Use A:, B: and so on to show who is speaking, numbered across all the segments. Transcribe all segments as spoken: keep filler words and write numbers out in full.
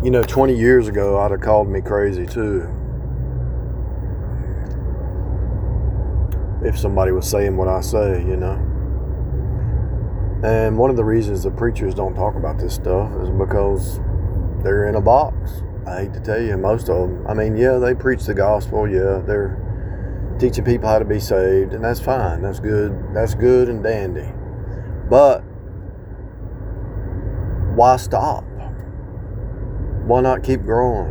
A: You know, twenty years ago, I'd have called me crazy too. If somebody was saying what I say, you know. And one of the reasons the preachers don't talk about this stuff is because they're in a box. I hate to tell you, most of them. I mean, yeah, they preach the gospel. Yeah, they're teaching people how to be saved, and that's fine. That's good. That's good and dandy. But why stop? Why not keep growing?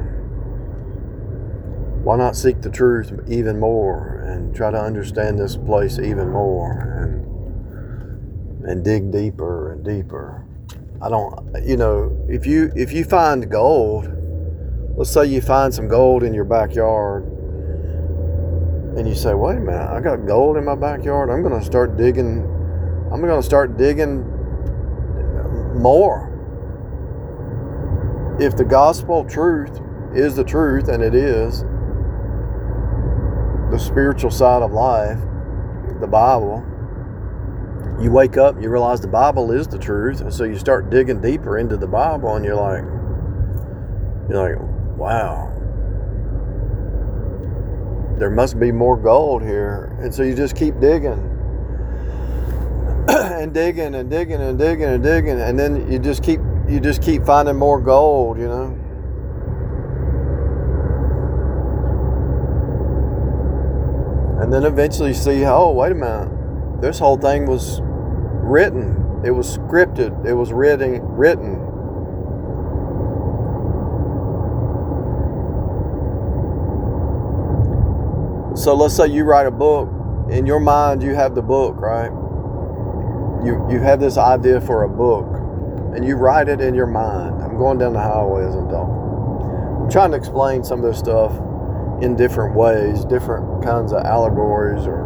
A: Why not seek the truth even more and try to understand this place even more and and dig deeper and deeper? I don't, you know, if you if you find gold, let's say you find some gold in your backyard and you say, wait a minute, I got gold in my backyard. I'm going to start digging. I'm going to start digging more. If the gospel truth is the truth, and it is, the spiritual side of life, the Bible, you wake up, you realize the Bible is the truth, and so you start digging deeper into the Bible, and you're like, you're like, wow, there must be more gold here. And so you just keep digging and digging and digging and digging and digging, and then you just keep you just keep finding more gold, you know. And then eventually you see, oh, wait a minute, this whole thing was written. It was scripted. It was written. Written. So let's say you write a book. In your mind, you have the book, right? You you have this idea for a book, and you write it in your mind. I'm going down the highway as I'm talking. I'm trying to explain some of this stuff in different ways, different kinds of allegories or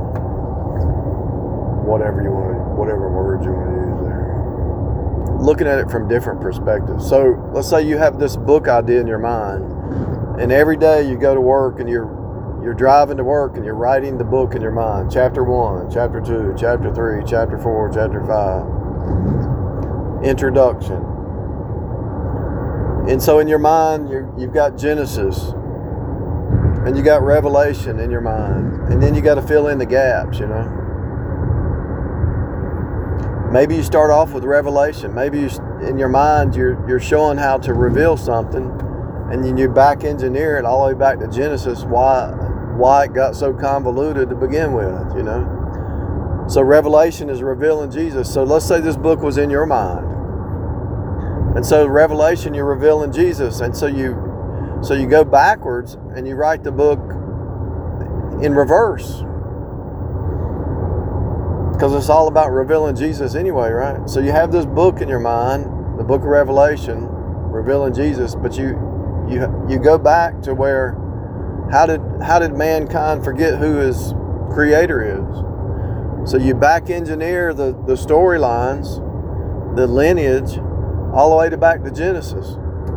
A: whatever you want to, whatever words you want to use there. Looking at it from different perspectives. So let's say you have this book idea in your mind, and every day you go to work and you're you're driving to work and you're writing the book in your mind. Chapter one, chapter two, chapter three, chapter four, chapter five. Introduction. And so in your mind, you're, you've got Genesis, and you got Revelation in your mind, and then you got to fill in the gaps, you know. Maybe you start off with Revelation. Maybe you, in your mind, you're you're showing how to reveal something, and then you back engineer it all the way back to Genesis, why why it got so convoluted to begin with, you know. So Revelation is revealing Jesus. So let's say this book was in your mind, and so Revelation, you're revealing Jesus, and so you so you go backwards and you write the book in reverse, because it's all about revealing Jesus anyway, right? So you have this book in your mind, the book of Revelation, revealing Jesus, but you you you go back to where how did how did mankind forget who his creator is? So you back engineer the, the storylines, the lineage, all the way to back to Genesis.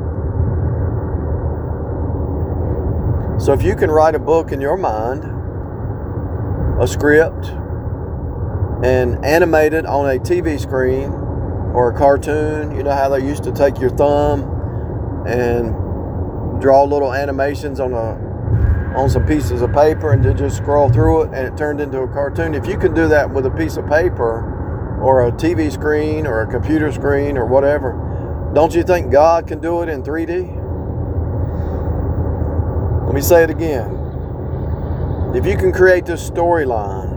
A: So if you can write a book in your mind, a script, and animate it on a T V screen or a cartoon, you know how they used to take your thumb and draw little animations on a on some pieces of paper and then just scroll through it and it turned into a cartoon. If you can do that with a piece of paper or a T V screen or a computer screen or whatever, don't you think God can do it in three D? Let me say it again. If you can create this storyline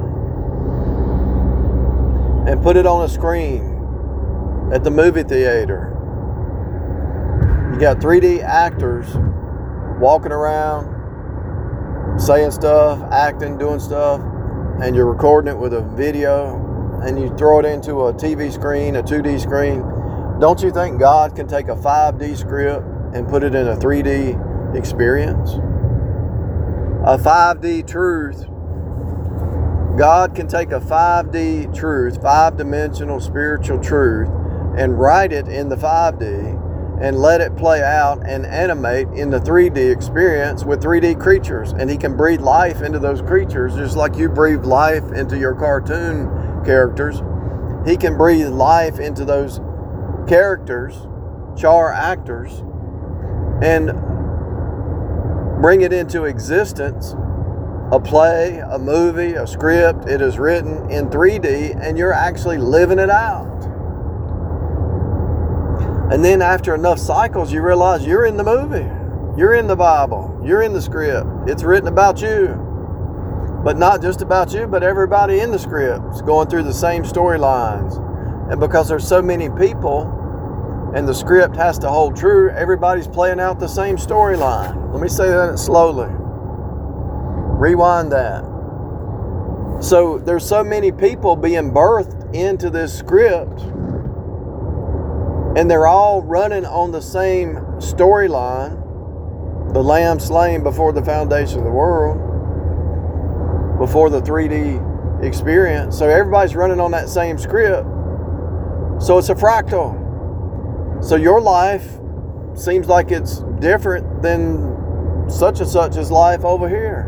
A: and put it on a screen at the movie theater, you got three D actors walking around, saying stuff, acting, doing stuff, and you're recording it with a video, and you throw it into a T V screen, a two D screen. Don't you think God can take a five D script and put it in a three D experience? A five D truth. God can take a five D truth, five-dimensional spiritual truth, and write it in the five D and let it play out and animate in the three D experience with three D creatures. And he can breathe life into those creatures just like you breathe life into your cartoon characters. He can breathe life into those characters, char actors, and bring it into existence, a play, a movie, a script. It is written in three D, and you're actually living it out. And then after enough cycles, you realize you're in the movie. You're in the Bible. You're in the script. It's written about you. But not just about you, but everybody in the script is going through the same storylines. And because there's so many people and the script has to hold true, everybody's playing out the same storyline. Let me say that slowly. Rewind that. So there's so many people being birthed into this script, and they're all running on the same storyline, the lamb slain before the foundation of the world, before the three D experience. So everybody's running on that same script. So it's a fractal. So your life seems like it's different than such and such's life over here.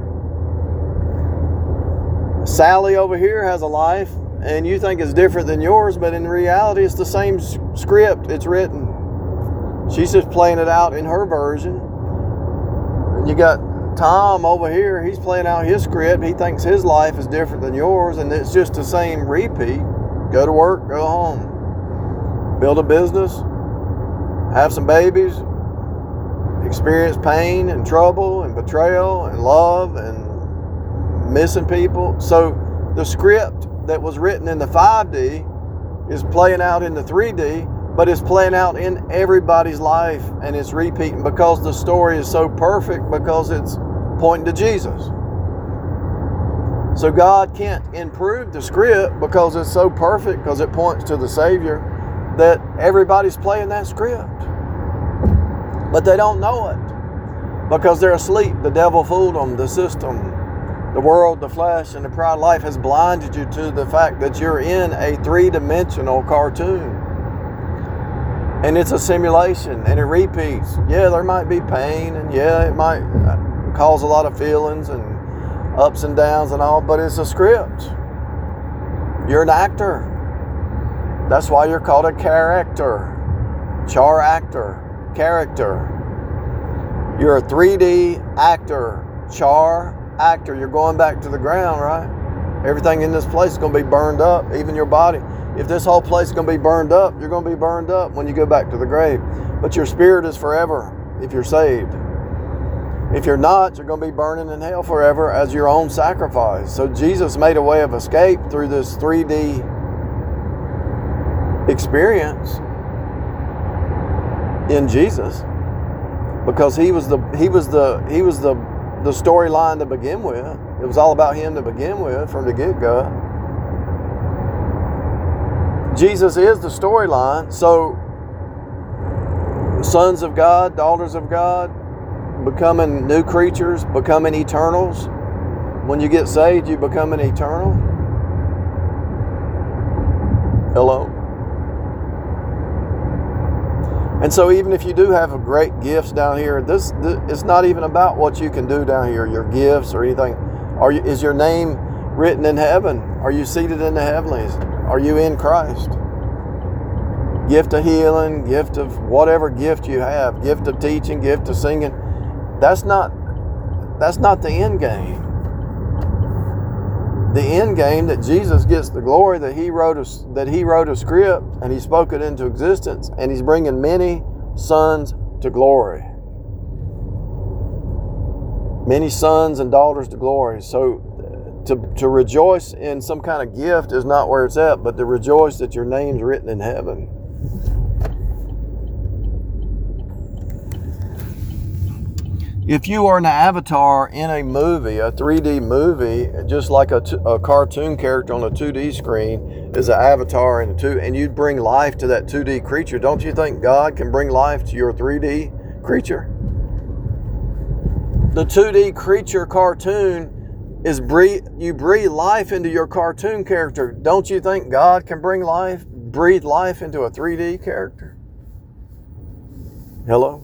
A: Sally over here has a life, and you think it's different than yours, but in reality, it's the same script. It's written. She's just playing it out in her version. And you got Tom over here. He's playing out his script. He thinks his life is different than yours, and it's just the same repeat. Go to work, go home. Build a business. Have some babies. Experience pain and trouble and betrayal and love and missing people. So the script that was written in the five D is playing out in the three D, but it's playing out in everybody's life, and it's repeating because the story is so perfect, because it's pointing to Jesus. So God can't improve the script because it's so perfect, because it points to the Savior, that everybody's playing that script. But they don't know it because they're asleep. The devil fooled them. The system, the world, the flesh, and the pride of life has blinded you to the fact that you're in a three-dimensional cartoon. And it's a simulation, and it repeats. Yeah, there might be pain, and yeah, it might cause a lot of feelings and ups and downs and all, but it's a script. You're an actor. That's why you're called a character. Char actor. Character. You're a three D actor. Char actor. You're going back to the ground, right? Everything in this place is going to be burned up, even your body. If this whole place is going to be burned up, you're going to be burned up when you go back to the grave. But your spirit is forever if you're saved. If you're not, you're going to be burning in hell forever as your own sacrifice. So Jesus made a way of escape through this three D experience in Jesus, because he was the he was the he was the the storyline to begin with. It was all about him to begin with from the get-go. Jesus is the storyline. So sons of God, daughters of God, becoming new creatures, becoming eternals. When you get saved, you become an eternal. Hello. And so even if you do have a great gifts down here, this, this it's not even about what you can do down here, your gifts or anything. Are you, is your name written in heaven? Are you seated in the heavenlies? Are you in Christ? Gift of healing, gift of whatever gift you have, gift of teaching, gift of singing. That's not that's not the end game. The end game, that Jesus gets the glory, that he wrote a, that he wrote a script and he spoke it into existence, and he's bringing many sons to glory. Many sons and daughters to glory. So to, to rejoice in some kind of gift is not where it's at, but to rejoice that your name's written in heaven. If you are an avatar in a movie, a three D movie, just like a, t- a cartoon character on a two D screen is an avatar in a two, and you bring life to that two D creature, don't you think God can bring life to your three D creature? The two D creature cartoon is breathe, you breathe life into your cartoon character. Don't you think God can bring life, breathe life into a three D character? Hello?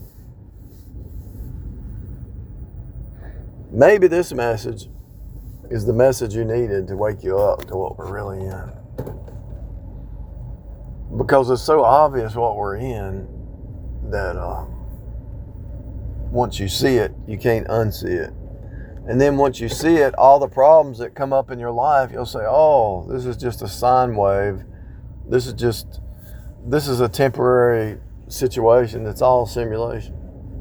A: Maybe this message is the message you needed to wake you up to what we're really in. Because it's so obvious what we're in that uh, once you see it, you can't unsee it. And then once you see it, all the problems that come up in your life, you'll say, oh, this is just a sine wave. This is just, this is a temporary situation. It's all simulation.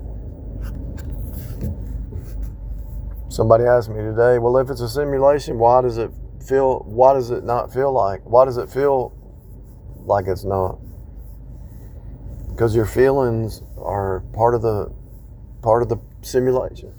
A: Somebody asked me today, well, if it's a simulation, why does it feel, why does it not feel like, why does it feel like it's not? Because your feelings are part of the, part of the simulation.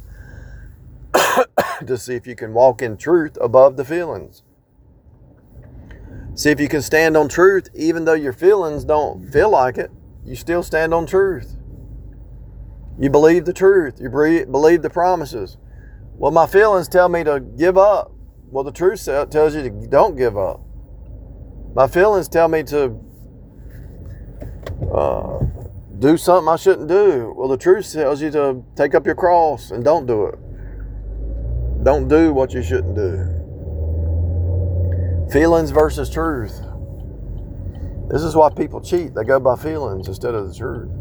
A: To see if you can walk in truth above the feelings. See if you can stand on truth even though your feelings don't feel like it. You still stand on truth. You believe the truth. You believe the promises. Well, my feelings tell me to give up. Well, the truth tells you to don't give up. My feelings tell me to uh, do something I shouldn't do. Well, the truth tells you to take up your cross and don't do it. Don't do what you shouldn't do. Feelings versus truth. This is why people cheat. They go by feelings instead of the truth.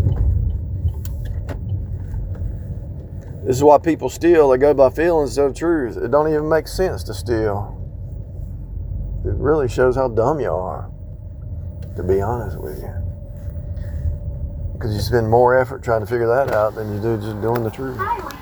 A: This is why people steal. They go by feelings instead of truth. It don't even make sense to steal. It really shows how dumb you are, to be honest with you. Because you spend more effort trying to figure that out than you do just doing the truth.